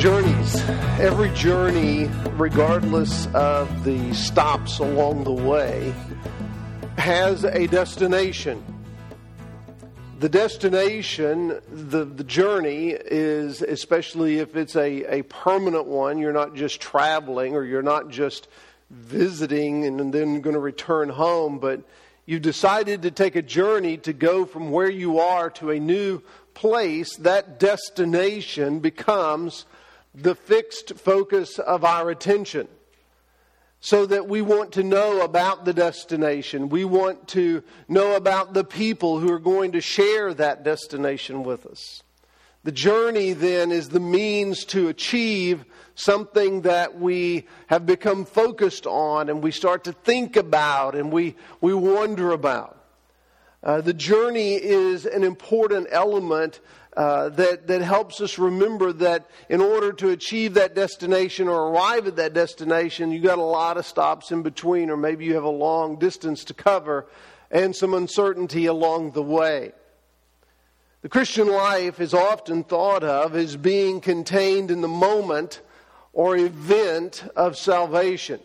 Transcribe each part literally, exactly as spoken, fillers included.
Journeys. Every journey, regardless of the stops along the way, has a destination. The destination, the, the journey is, especially if it's a, a permanent one, you're not just traveling or you're not just visiting and then going to return home, but you've decided to take a journey to go from where you are to a new place. That destination becomes the fixed focus of our attention, so that we want to know about the destination. We want to know about the people who are going to share that destination with us. The journey then is the means to achieve something that we have become focused on and we start to think about and we, we wonder about. Uh, the journey is an important element Uh, that, that helps us remember that in order to achieve that destination or arrive at that destination, you got a lot of stops in between, or maybe you have a long distance to cover and some uncertainty along the way. The Christian life is often thought of as being contained in the moment or event of salvation.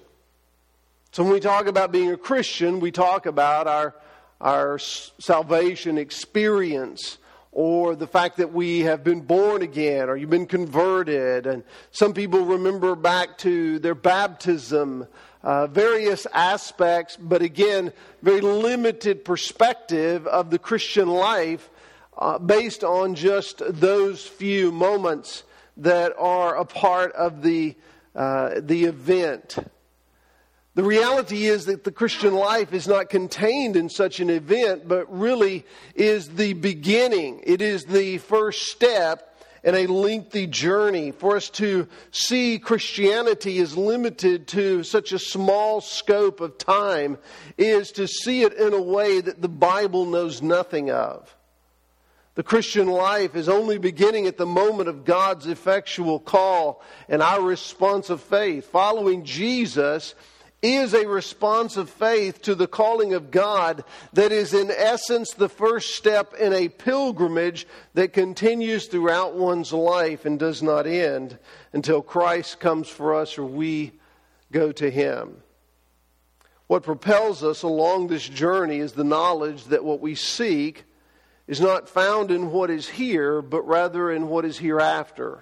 So when we talk about being a Christian, we talk about our, our salvation experience, or the fact that we have been born again, or you've been converted. And some people remember back to their baptism, uh, various aspects, but again, very limited perspective of the Christian life uh, based on just those few moments that are a part of the, uh, the event. The reality is that the Christian life is not contained in such an event, but really is the beginning. It is the first step in a lengthy journey. For us to see Christianity is limited to such a small scope of time is to see it in a way that the Bible knows nothing of. The Christian life is only beginning at the moment of God's effectual call and our response of faith. Following Jesus is a response of faith to the calling of God that is in essence the first step in a pilgrimage that continues throughout one's life and does not end until Christ comes for us or we go to Him. What propels us along this journey is the knowledge that what we seek is not found in what is here, but rather in what is hereafter.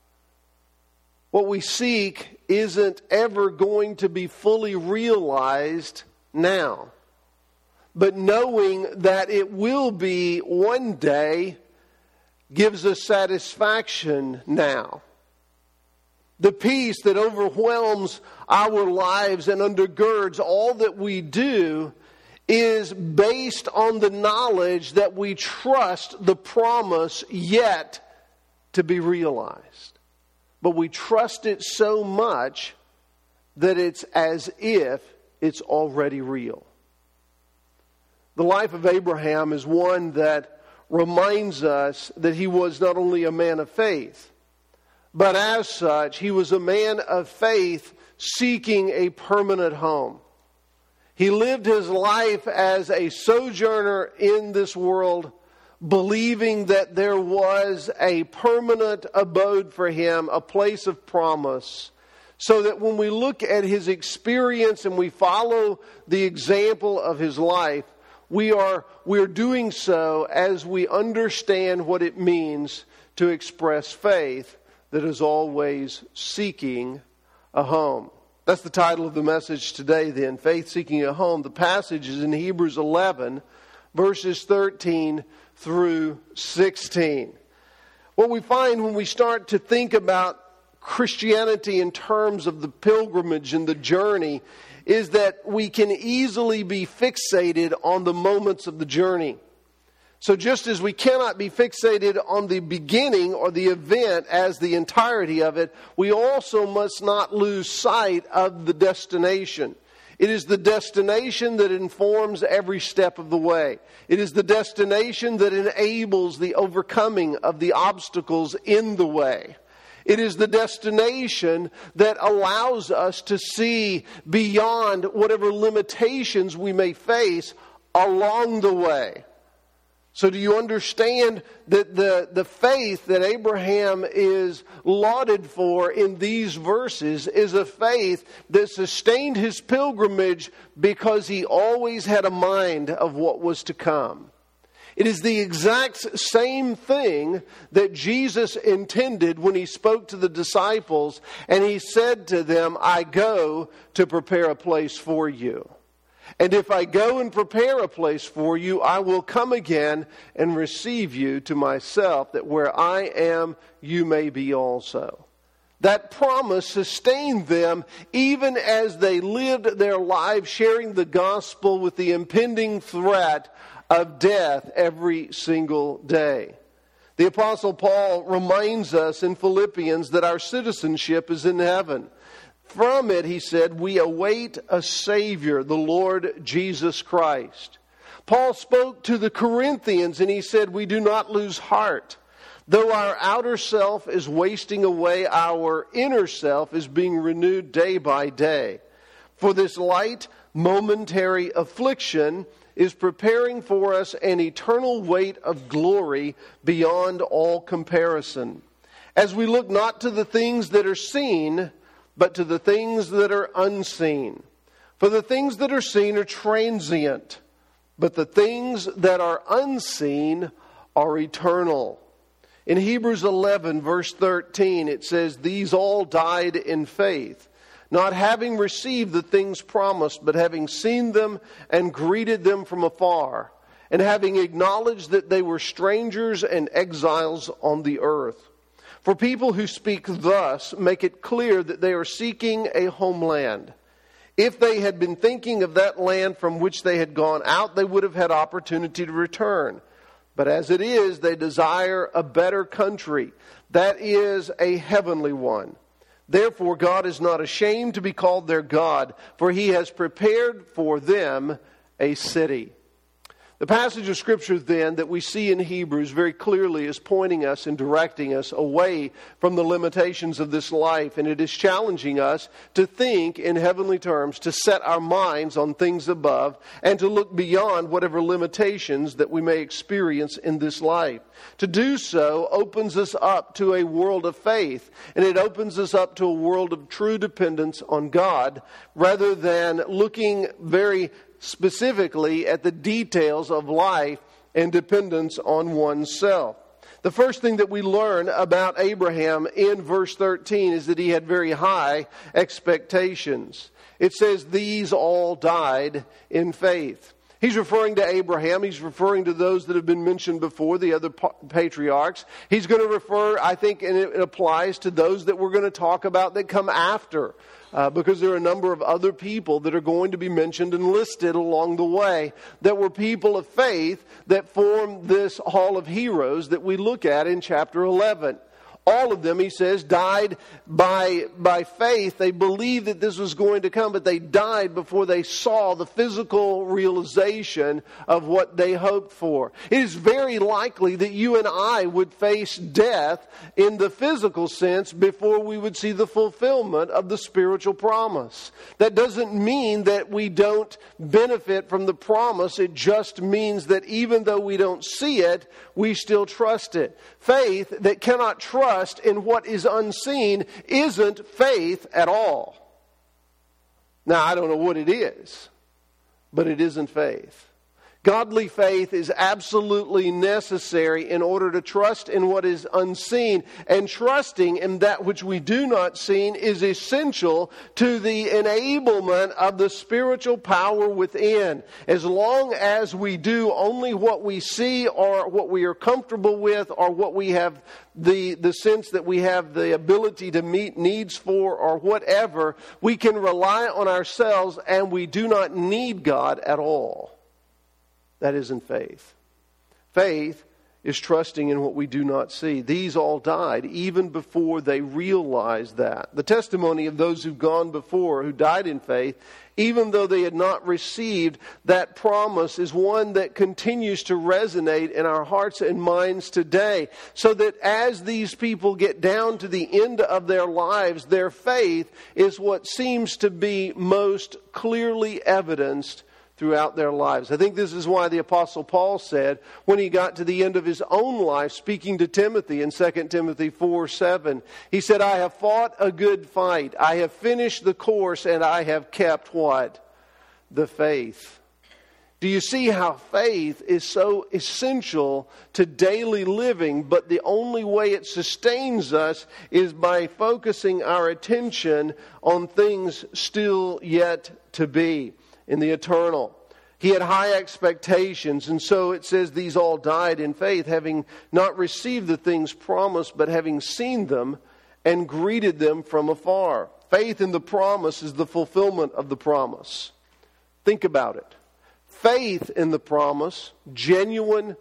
What we seek isn't ever going to be fully realized now. But knowing that it will be one day gives us satisfaction now. The peace that overwhelms our lives and undergirds all that we do is based on the knowledge that we trust the promise yet to be realized. But we trust it so much that it's as if it's already real. The life of Abraham is one that reminds us that he was not only a man of faith, but as such, he was a man of faith seeking a permanent home. He lived his life as a sojourner in this world, believing that there was a permanent abode for him, a place of promise, so that when we look at his experience and we follow the example of his life, we are we're doing so as we understand what it means to express faith that is always seeking a home. That's the title of the message today then, Faith Seeking a Home. The passage is in Hebrews eleven, verses thirteen through sixteen. What we find when we start to think about Christianity in terms of the pilgrimage and the journey is that we can easily be fixated on the moments of the journey. So just as we cannot be fixated on the beginning or the event as the entirety of it, we also must not lose sight of the destination. It is the destination that informs every step of the way. It is the destination that enables the overcoming of the obstacles in the way. It is the destination that allows us to see beyond whatever limitations we may face along the way. So do you understand that the, the faith that Abraham is lauded for in these verses is a faith that sustained his pilgrimage because he always had a mind of what was to come? It is the exact same thing that Jesus intended when he spoke to the disciples and he said to them, I go to prepare a place for you. And if I go and prepare a place for you, I will come again and receive you to myself, that where I am, you may be also. That promise sustained them even as they lived their lives sharing the gospel with the impending threat of death every single day. The Apostle Paul reminds us in Philippians that our citizenship is in heaven. From it, he said, we await a Savior, the Lord Jesus Christ. Paul spoke to the Corinthians and he said, we do not lose heart. Though our outer self is wasting away, our inner self is being renewed day by day. For this light, momentary affliction is preparing for us an eternal weight of glory beyond all comparison. As we look not to the things that are seen, but to the things that are unseen. For the things that are seen are transient, but the things that are unseen are eternal. In Hebrews eleven, verse thirteen, it says, these all died in faith, not having received the things promised, but having seen them and greeted them from afar, and having acknowledged that they were strangers and exiles on the earth. For people who speak thus make it clear that they are seeking a homeland. If they had been thinking of that land from which they had gone out, they would have had opportunity to return. But as it is, they desire a better country, that is, a heavenly one. Therefore, God is not ashamed to be called their God, for He has prepared for them a city. The passage of Scripture then that we see in Hebrews very clearly is pointing us and directing us away from the limitations of this life. And it is challenging us to think in heavenly terms, to set our minds on things above, and to look beyond whatever limitations that we may experience in this life. To do so opens us up to a world of faith, and it opens us up to a world of true dependence on God, rather than looking very specifically at the details of life and dependence on oneself. The first thing that we learn about Abraham in verse thirteen is that he had very high expectations. It says, these all died in faith. He's referring to Abraham. He's referring to those that have been mentioned before, the other patriarchs. He's going to refer, I think, and it applies to those that we're going to talk about that come after. Uh, because there are a number of other people that are going to be mentioned and listed along the way that were people of faith that formed this hall of heroes that we look at in chapter eleven. All of them, he says, died by, by faith. They believed that this was going to come, but they died before they saw the physical realization of what they hoped for. It is very likely that you and I would face death in the physical sense before we would see the fulfillment of the spiritual promise. That doesn't mean that we don't benefit from the promise. It just means that even though we don't see it, we still trust it. Faith that cannot trust in what is unseen isn't faith at all. Now, I don't know what it is, but it isn't faith. Godly faith is absolutely necessary in order to trust in what is unseen. And trusting in that which we do not see is essential to the enablement of the spiritual power within. As long as we do only what we see or what we are comfortable with or what we have the, the sense that we have the ability to meet needs for or whatever, we can rely on ourselves and we do not need God at all. That isn't faith. Faith is trusting in what we do not see. These all died even before they realized that. The testimony of those who've gone before, who died in faith, even though they had not received that promise, is one that continues to resonate in our hearts and minds today. So that as these people get down to the end of their lives, their faith is what seems to be most clearly evidenced throughout their lives. I think this is why the Apostle Paul said, when he got to the end of his own life, speaking to Timothy in Second Timothy four seven, he said, I have fought a good fight. I have finished the course, and I have kept what? The faith. Do you see how faith is so essential to daily living, but the only way it sustains us is by focusing our attention on things still yet to be in the eternal. He had high expectations, and so it says these all died in faith, having not received the things promised, but having seen them and greeted them from afar. Faith in the promise is the fulfillment of the promise. Think about it. Faith in the promise, genuine,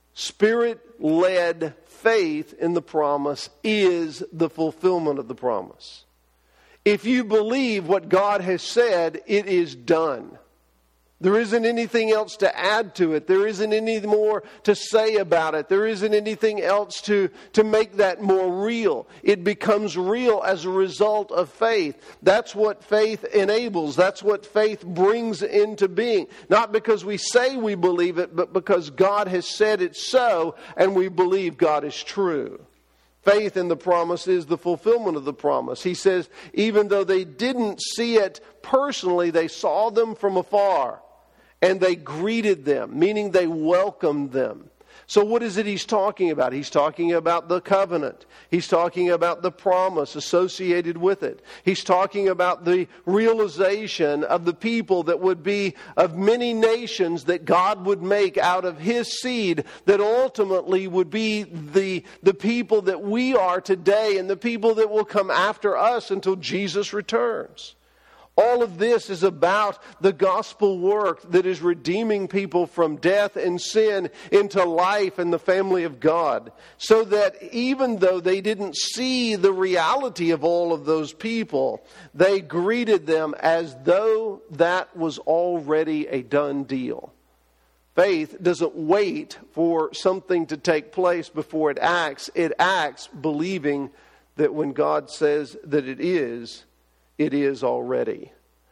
Spirit-led faith in the promise, is the fulfillment of the promise. If you believe what God has said, it is done. There isn't anything else to add to it. There isn't any more to say about it. There isn't anything else to, to make that more real. It becomes real as a result of faith. That's what faith enables. That's what faith brings into being. Not because we say we believe it, but because God has said it so, and we believe God is true. Faith in the promise is the fulfillment of the promise. He says, even though they didn't see it personally, they saw them from afar. And they greeted them, meaning they welcomed them. So what is it he's talking about? He's talking about the covenant. He's talking about the promise associated with it. He's talking about the realization of the people that would be of many nations that God would make out of His seed, that ultimately would be the, the people that we are today and the people that will come after us until Jesus returns. All of this is about the gospel work that is redeeming people from death and sin into life and the family of God. So that even though they didn't see the reality of all of those people, they greeted them as though that was already a done deal. Faith doesn't wait for something to take place before it acts. It acts believing that when God says that it is, it is already.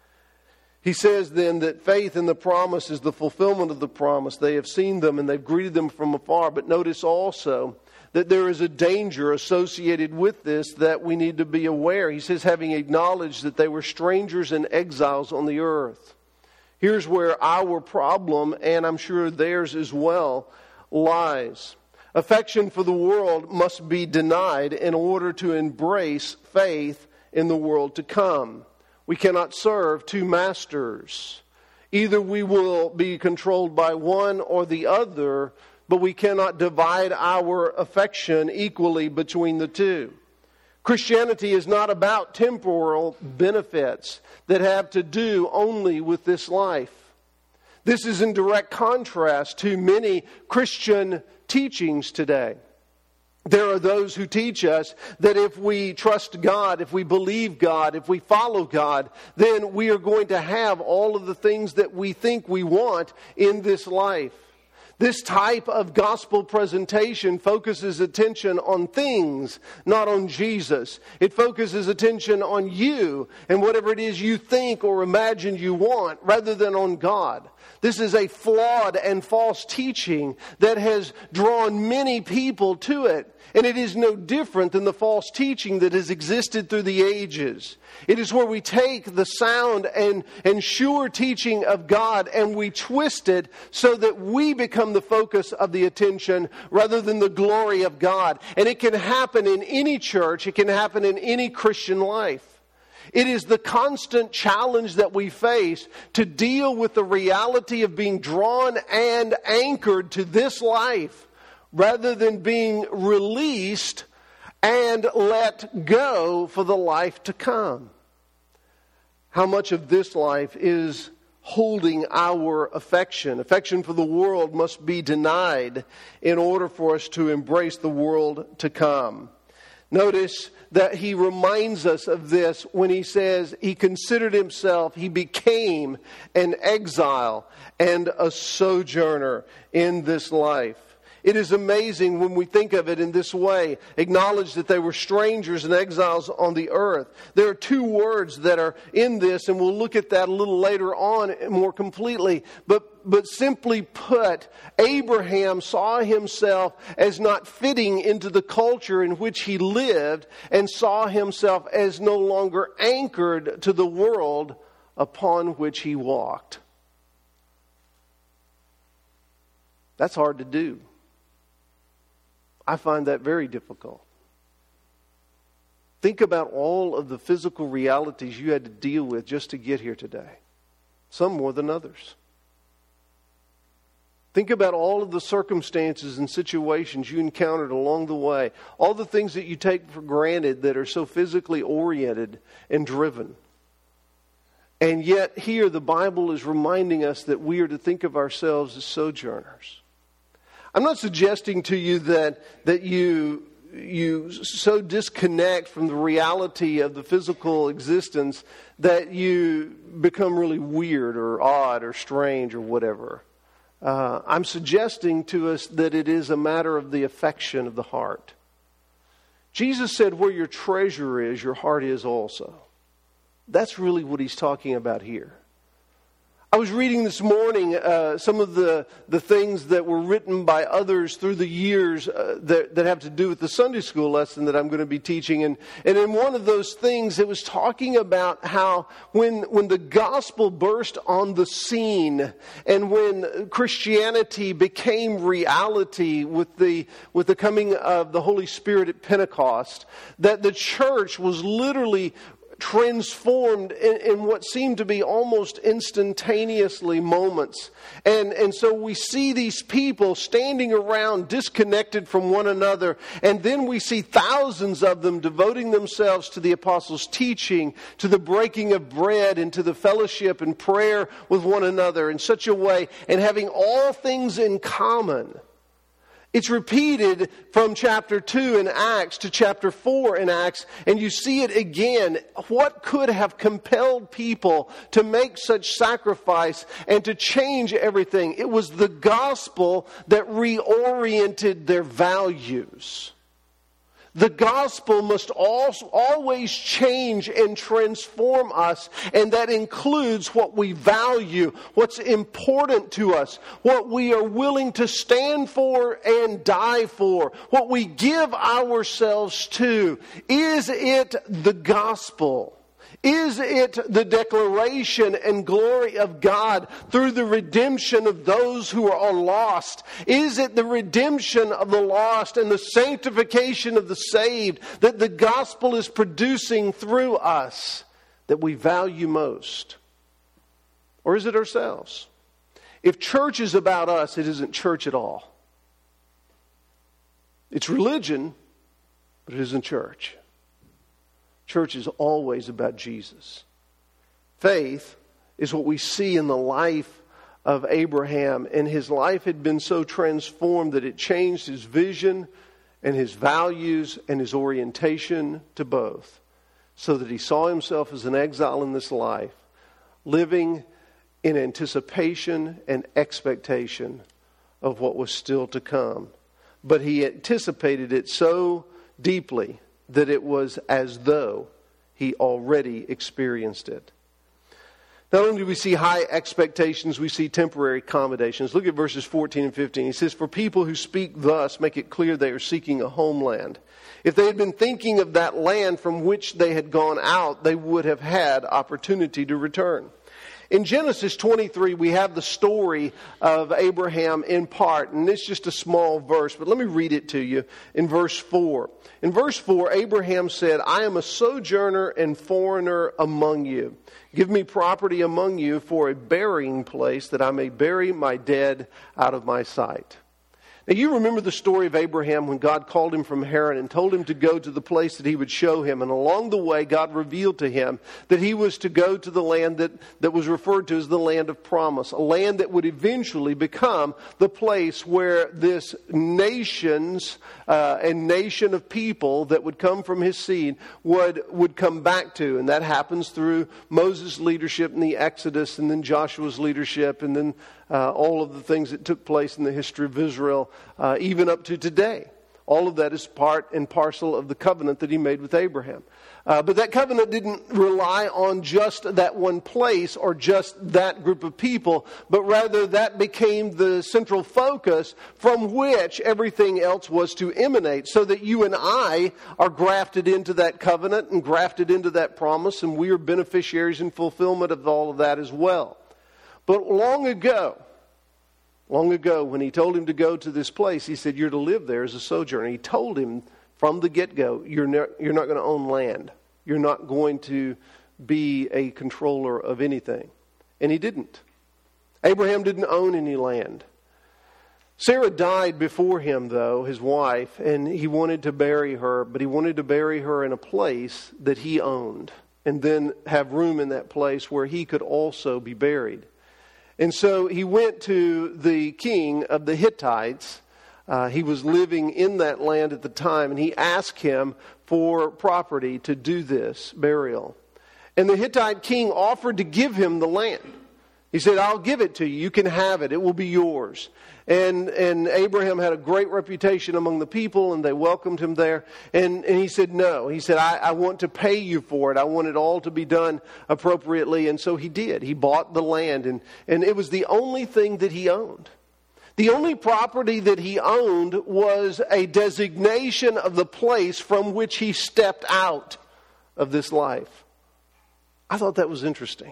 He says then that faith in the promise is the fulfillment of the promise. They have seen them and they've greeted them from afar. But notice also that there is a danger associated with this that we need to be aware. He says, having acknowledged that they were strangers and exiles on the earth. Here's where our problem, and I'm sure theirs as well, lies. Affection for the world must be denied in order to embrace faith in the world to come. We cannot serve two masters. Either we will be controlled by one or the other, but we cannot divide our affection equally between the two. Christianity is not about temporal benefits that have to do only with this life. This is in direct contrast to many Christian teachings today. There are those who teach us that if we trust God, if we believe God, if we follow God, then we are going to have all of the things that we think we want in this life. This type of gospel presentation focuses attention on things, not on Jesus. It focuses attention on you and whatever it is you think or imagine you want, rather than on God. This is a flawed and false teaching that has drawn many people to it. And it is no different than the false teaching that has existed through the ages. It is where we take the sound and, and sure teaching of God and we twist it so that we become the focus of the attention rather than the glory of God. And it can happen in any church. It can happen in any Christian life. It is the constant challenge that we face to deal with the reality of being drawn and anchored to this life, rather than being released and let go for the life to come. How much of this life is holding our affection? Affection for the world must be denied in order for us to embrace the world to come. Notice that he reminds us of this when he says he considered himself, he became an exile and a sojourner in this life. it is amazing when we think of it in this way. Acknowledge that they were strangers and exiles on the earth. There are two words that are in this, and we'll look at that a little later on more completely. But, but simply put, Abraham saw himself as not fitting into the culture in which he lived, and saw himself as no longer anchored to the world upon which he walked. That's hard to do. I find that very difficult. Think about all of the physical realities you had to deal with just to get here today. Some more than others. Think about all of the circumstances and situations you encountered along the way. All the things that you take for granted that are so physically oriented and driven. And yet here the Bible is reminding us that we are to think of ourselves as sojourners. I'm not suggesting to you that that you you so disconnect from the reality of the physical existence that you become really weird or odd or strange or whatever. Uh, I'm suggesting to us that it is a matter of the affection of the heart. Jesus said, where your treasure is, your heart is also. That's really what he's talking about here. I was reading this morning uh, some of the, the things that were written by others through the years uh, that, that have to do with the Sunday school lesson that I'm going to be teaching. And, and in one of those things, it was talking about how when, when the gospel burst on the scene and when Christianity became reality with the, with the coming of the Holy Spirit at Pentecost, that the church was literally transformed in, in what seemed to be almost instantaneously moments. And, and so we see these people standing around disconnected from one another. And then we see thousands of them devoting themselves to the apostles' teaching, to the breaking of bread, and to the fellowship and prayer with one another in such a way, and having all things in common. It's repeated from chapter two in Acts to chapter four in Acts, and you see it again. What could have compelled people to make such sacrifice and to change everything? It was the gospel that reoriented their values. The gospel must also always change and transform us, and that includes what we value, what's important to us, what we are willing to stand for and die for, what we give ourselves to. Is it the gospel? Is it the declaration and glory of God through the redemption of those who are lost? Is it the redemption of the lost and the sanctification of the saved that the gospel is producing through us that we value most? Or is it ourselves? If church is about us, it isn't church at all. It's religion, but it isn't church. Church is always about Jesus. Faith is what we see in the life of Abraham. And his life had been so transformed that it changed his vision and his values and his orientation to both. So that he saw himself as an exile in this life, living in anticipation and expectation of what was still to come. But he anticipated it so deeply that it was as though he already experienced it. Not only do we see high expectations, we see temporary accommodations. Look at verses fourteen and fifteen. He says, for people who speak thus make it clear they are seeking a homeland. If they had been thinking of that land from which they had gone out, they would have had opportunity to return. In Genesis twenty-three, we have the story of Abraham in part, and it's just a small verse, but let me read it to you in verse four. In verse four, Abraham said, I am a sojourner and foreigner among you. Give me property among you for a burying place that I may bury my dead out of my sight. Now you remember the story of Abraham when God called him from Haran and told him to go to the place that he would show him. And along the way, God revealed to him that he was to go to the land that, that was referred to as the land of promise. A land that would eventually become the place where this nations uh, and nation of people that would come from his seed would, would come back to. And that happens through Moses' leadership in the Exodus, and then Joshua's leadership, and then Uh, all of the things that took place in the history of Israel uh, even up to today. All of that is part and parcel of the covenant that he made with Abraham. Uh, but that covenant didn't rely on just that one place or just that group of people, but rather that became the central focus from which everything else was to emanate, so that you and I are grafted into that covenant and grafted into that promise, and we are beneficiaries in fulfillment of all of that as well. But long ago, long ago, when he told him to go to this place, he said, you're to live there as a sojourner. He told him from the get-go, you're ne- you're not going to own land. You're not going to be a controller of anything. And he didn't. Abraham didn't own any land. Sarah died before him, though, his wife, and he wanted to bury her, but he wanted to bury her in a place that he owned, and then have room in that place where he could also be buried. And so he went to the king of the Hittites. Uh, he was living in that land at the time, and he asked him for property to do this burial. And the Hittite king offered to give him the land. He said, I'll give it to you. You can have it. It will be yours. And and Abraham had a great reputation among the people, and they welcomed him there. And, and he said, no. He said, I, I want to pay you for it. I want it all to be done appropriately. And so he did. He bought the land, and, and it was the only thing that he owned. The only property that he owned was a designation of the place from which he stepped out of this life. I thought that was interesting.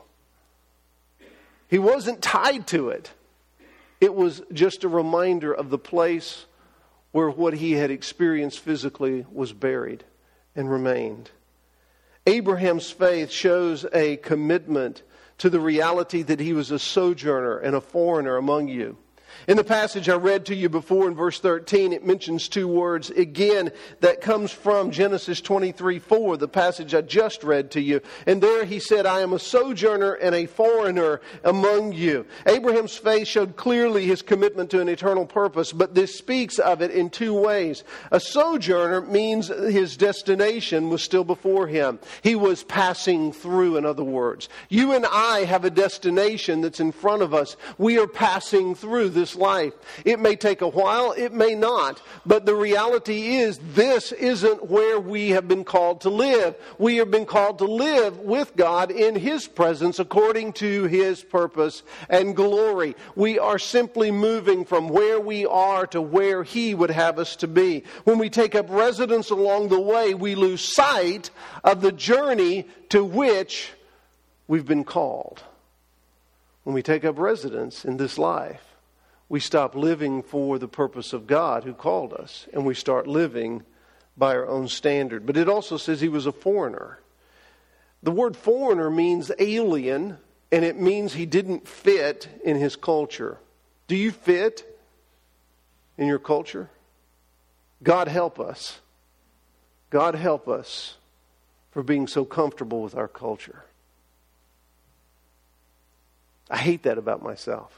He wasn't tied to it. It was just a reminder of the place where what he had experienced physically was buried and remained. Abraham's faith shows a commitment to the reality that he was a sojourner and a foreigner among you. In the passage I read to you before in verse thirteen, it mentions two words again that comes from Genesis twenty-three four, the passage I just read to you. And there he said, I am a sojourner and a foreigner among you. Abraham's faith showed clearly his commitment to an eternal purpose, but this speaks of it in two ways. A sojourner means his destination was still before him. He was passing through, in other words. You and I have a destination that's in front of us. We are passing through this life. It may take a while, it may not, but the reality is this isn't where we have been called to live. We have been called to live with God in His presence according to His purpose and glory. We are simply moving from where we are to where He would have us to be. When we take up residence along the way, we lose sight of the journey to which we've been called. When we take up residence in this life, we stop living for the purpose of God who called us, and we start living by our own standard. But it also says he was a foreigner. The word foreigner means alien, and it means he didn't fit in his culture. Do you fit in your culture? God help us. God help us for being so comfortable with our culture. I hate that about myself.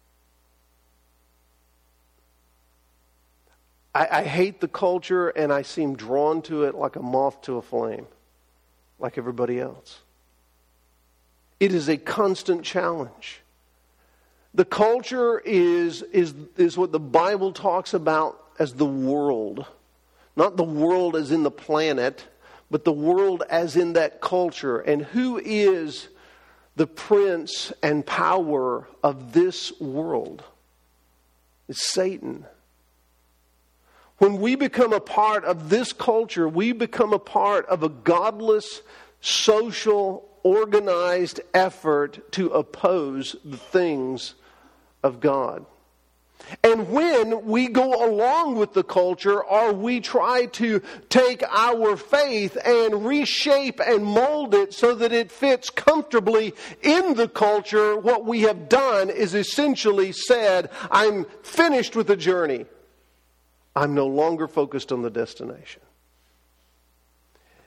I, I hate the culture, and I seem drawn to it like a moth to a flame, like everybody else. It is a constant challenge. The culture is, is, is what the Bible talks about as the world. Not the world as in the planet, but the world as in that culture. And who is the prince and power of this world? It's Satan. When we become a part of this culture, we become a part of a godless, social, organized effort to oppose the things of God. And when we go along with the culture, or we try to take our faith and reshape and mold it so that it fits comfortably in the culture, what we have done is essentially said, I'm finished with the journey. I'm no longer focused on the destination.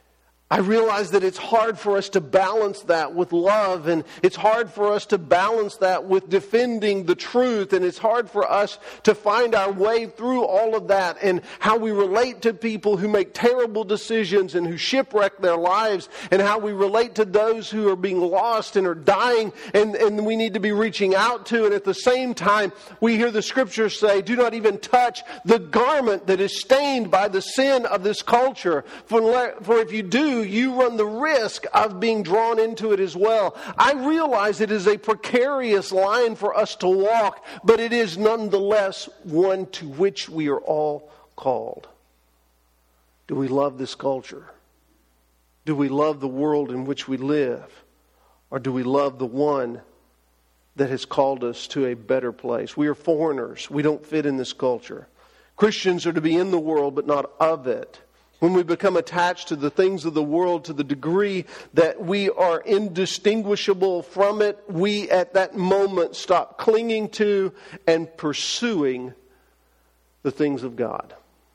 I realize that it's hard for us to balance that with love, and it's hard for us to balance that with defending the truth, and it's hard for us to find our way through all of that and how we relate to people who make terrible decisions and who shipwreck their lives, and how we relate to those who are being lost and are dying and, and we need to be reaching out to. And at the same time, we hear the Scriptures say, do not even touch the garment that is stained by the sin of this culture. For, for if you do, you run the risk of being drawn into it as well. I realize it is a precarious line for us to walk, but it is nonetheless one to which we are all called. Do we love this culture? Do we love the world in which we live? Or do we love the one that has called us to a better place? We are foreigners. We don't fit in this culture. Christians are to be in the world, but not of it. When we become attached to the things of the world to the degree that we are indistinguishable from it, we at that moment stop clinging to and pursuing the things of God.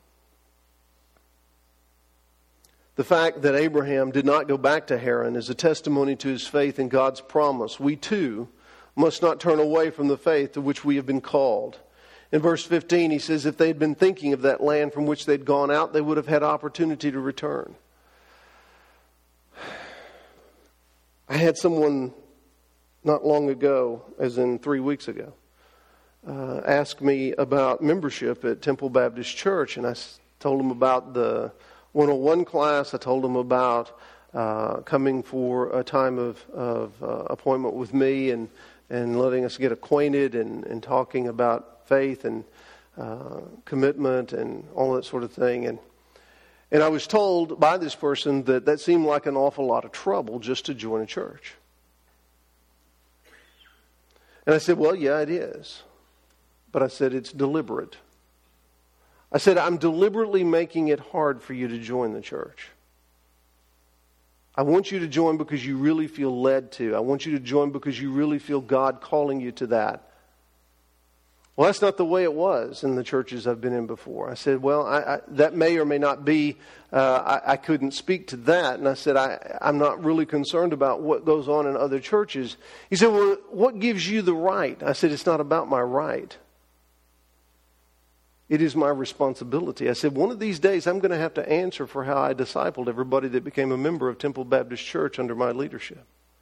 The fact that Abraham did not go back to Haran is a testimony to his faith in God's promise. We too must not turn away from the faith to which we have been called. In verse fifteen, he says, if they'd been thinking of that land from which they'd gone out, they would have had opportunity to return. I had someone not long ago, as in three weeks ago, uh, ask me about membership at Temple Baptist Church. And I told him about the one oh one class. I told him about uh, coming for a time of, of uh, appointment with me and, and letting us get acquainted and, and talking about faith and uh, commitment and all that sort of thing. And and I was told by this person that that seemed like an awful lot of trouble just to join a church. And I said, well, yeah, it is. But I said, it's deliberate. I said, I'm deliberately making it hard for you to join the church. I want you to join because you really feel led to. I want you to join because you really feel God calling you to that. Well, that's not the way it was in the churches I've been in before. I said, well, I, I, that may or may not be, uh, I, I couldn't speak to that. And I said, I, I'm not really concerned about what goes on in other churches. He said, well, what gives you the right? I said, it's not about my right. It is my responsibility. I said, one of these days I'm going to have to answer for how I discipled everybody that became a member of Temple Baptist Church under my leadership.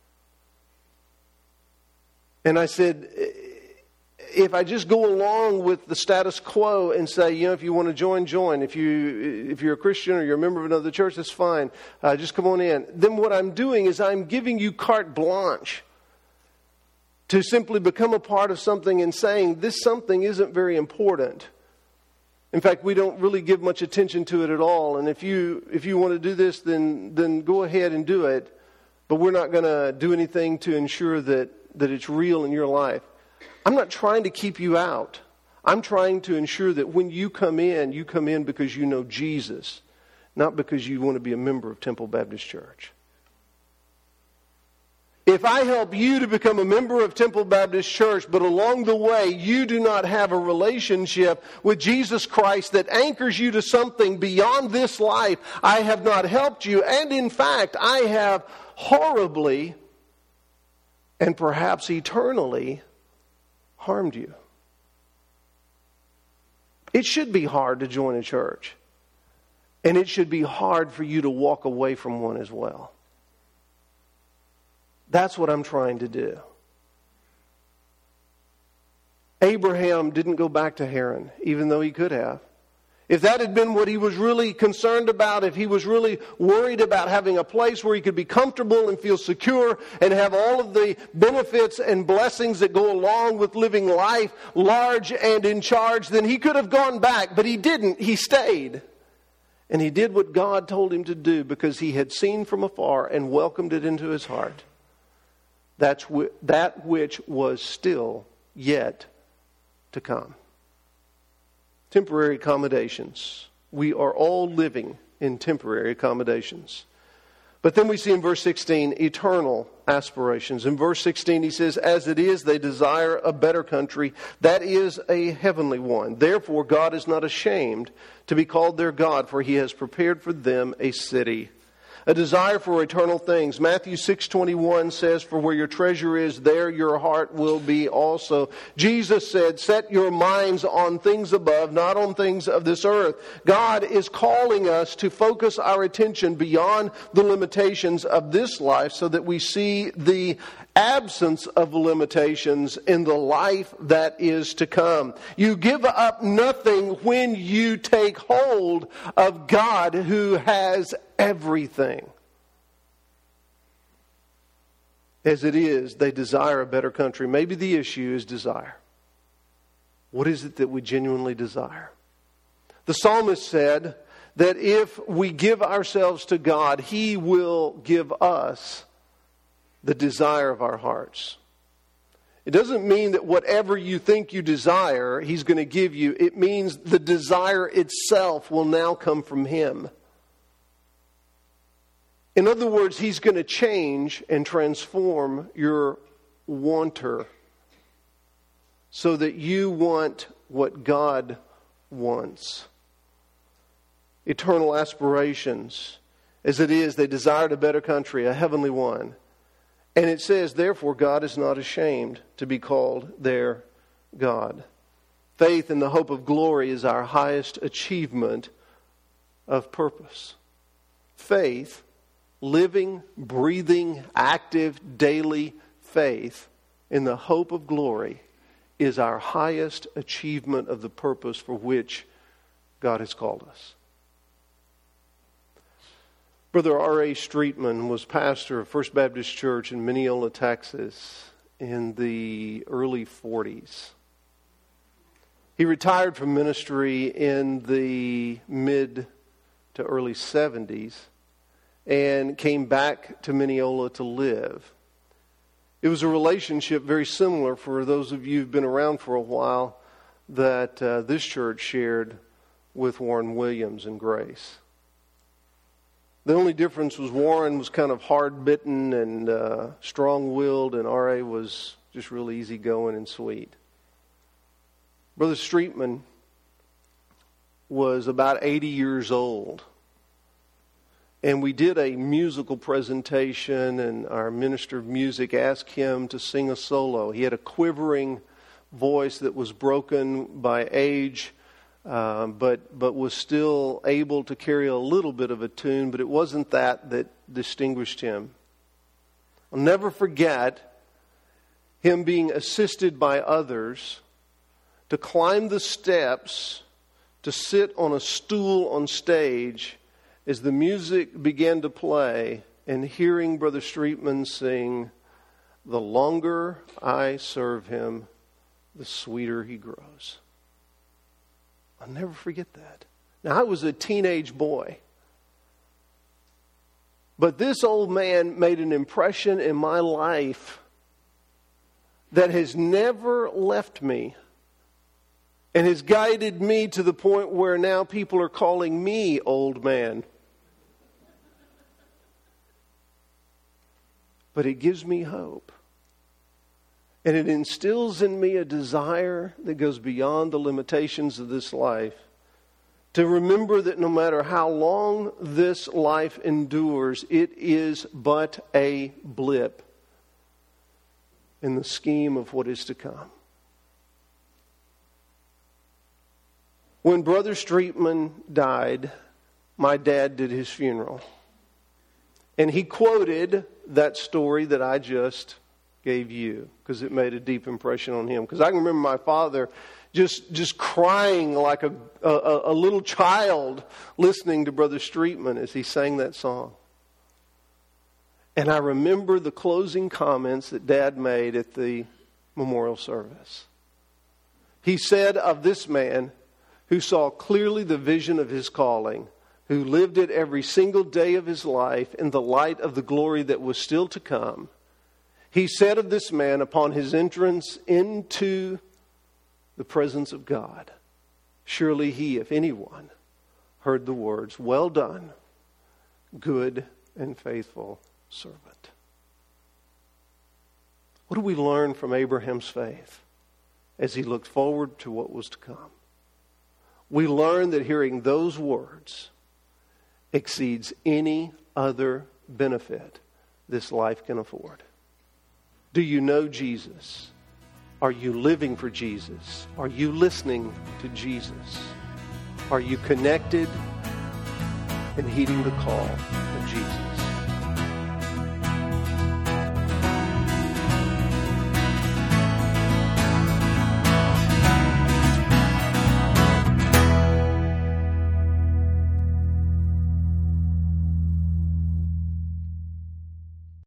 And I said, if I just go along with the status quo and say, you know, if you want to join, join. If, you, if you're a Christian or you're a member of another church, that's fine. Uh, just come on in. Then what I'm doing is I'm giving you carte blanche to simply become a part of something and saying this something isn't very important. In fact, we don't really give much attention to it at all. And if you if you want to do this, then then go ahead and do it. But we're not going to do anything to ensure that, that it's real in your life. I'm not trying to keep you out. I'm trying to ensure that when you come in, you come in because you know Jesus, not because you want to be a member of Temple Baptist Church. If I help you to become a member of Temple Baptist Church, but along the way you do not have a relationship with Jesus Christ that anchors you to something beyond this life, I have not helped you. And in fact, I have horribly and perhaps eternally harmed you. It should be hard to join a church. And it should be hard for you to walk away from one as well. That's what I'm trying to do. Abraham didn't go back to Haran, even though he could have. If that had been what he was really concerned about, if he was really worried about having a place where he could be comfortable and feel secure and have all of the benefits and blessings that go along with living life large and in charge, then he could have gone back. But he didn't. He stayed. And he did what God told him to do because he had seen from afar and welcomed it into his heart. That's wh- that which was still yet to come. Temporary accommodations. We are all living in temporary accommodations. But then we see in verse sixteen, eternal aspirations. In verse sixteen, he says, as it is, they desire a better country. That is a heavenly one. Therefore, God is not ashamed to be called their God, for he has prepared for them a city. A desire for eternal things. Matthew six twenty-one says, "For where your treasure is, there your heart will be also." Jesus said, "Set your minds on things above, not on things of this earth." God is calling us to focus our attention beyond the limitations of this life so that we see the absence of limitations in the life that is to come. You give up nothing when you take hold of God who has everything. As it is, they desire a better country. Maybe the issue is desire. What is it that we genuinely desire? The psalmist said that if we give ourselves to God, He will give us the desire of our hearts. It doesn't mean that whatever you think you desire, He's going to give you. It means the desire itself will now come from Him. In other words, He's going to change and transform your wanter so that you want what God wants. Eternal aspirations. As it is, they desired a better country, a heavenly one. And it says, therefore, God is not ashamed to be called their God. Faith in the hope of glory is our highest achievement of purpose. Faith, living, breathing, active, daily faith in the hope of glory is our highest achievement of the purpose for which God has called us. Brother R A Streetman was pastor of First Baptist Church in Mineola, Texas in the early forties. He retired from ministry in the mid to early seventies and came back to Mineola to live. It was a relationship very similar, for those of you who've been around for a while, that uh, this church shared with Warren Williams and Grace. The only difference was Warren was kind of hard-bitten and uh, strong-willed, and R A was just really easygoing and sweet. Brother Streetman was about eighty years old. And we did a musical presentation, and our minister of music asked him to sing a solo. He had a quivering voice that was broken by age, uh, but but was still able to carry a little bit of a tune, but it wasn't that that distinguished him. I'll never forget him being assisted by others to climb the steps, to sit on a stool on stage as the music began to play, and hearing Brother Streetman sing, "The longer I serve Him, the sweeter He grows." I'll never forget that. Now, I was a teenage boy, but this old man made an impression in my life that has never left me and has guided me to the point where now people are calling me old man. But it gives me hope. And it instills in me a desire that goes beyond the limitations of this life, to remember that no matter how long this life endures, it is but a blip in the scheme of what is to come. When Brother Streetman died, my dad did his funeral. And he quoted that story that I just gave you, because it made a deep impression on him. Because I can remember my father just just crying like a, a, a little child listening to Brother Streetman as he sang that song. And I remember the closing comments that Dad made at the memorial service. He said of this man who saw clearly the vision of his calling, who lived it every single day of his life in the light of the glory that was still to come, he said of this man upon his entrance into the presence of God, surely he, if anyone, heard the words, "Well done, good and faithful servant." What do we learn from Abraham's faith as he looked forward to what was to come? We learn that hearing those words exceeds any other benefit this life can afford. Do you know Jesus? Are you living for Jesus? Are you listening to Jesus? Are you connected and heeding the call of Jesus?